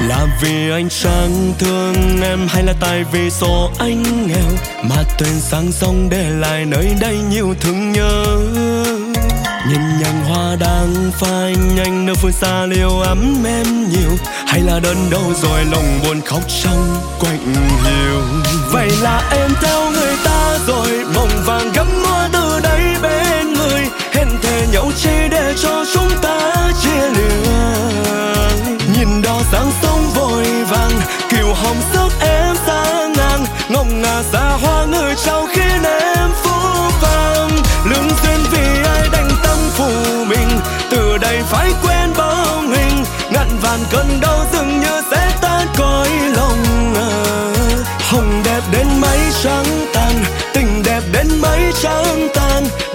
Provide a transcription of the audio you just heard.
Là vì anh chẳng thương em hay là tại vì số anh nghèo mà thuyền sang sông để lại nơi đây nhiều thương nhớ. Nhìn nhành hoa đang phai nhanh nơi phương xa liêu ấm em nhiều, hay là đơn đâu rồi lòng buồn khóc trong quạnh hiu. Vậy là em theo người ta rồi, mộng vàng gấm hoa từ đây bên người, hẹn thề nhau chi để cho chúng ta chia lìa. Nhìn đò sang sông vội vàng, kiều hồng sức em sang ngang, ngọc ngà xa hoa người trao khiến em phũ phàng. Lương duyên vì ai đành tâm phụ mình, từ đây phải quên bóng hình, ngàn vạn cơn đau dường như sẽ tan cõi lòng. Hồng đẹp đến mấy trắng tàn, tình đẹp đến mấy trắng tan,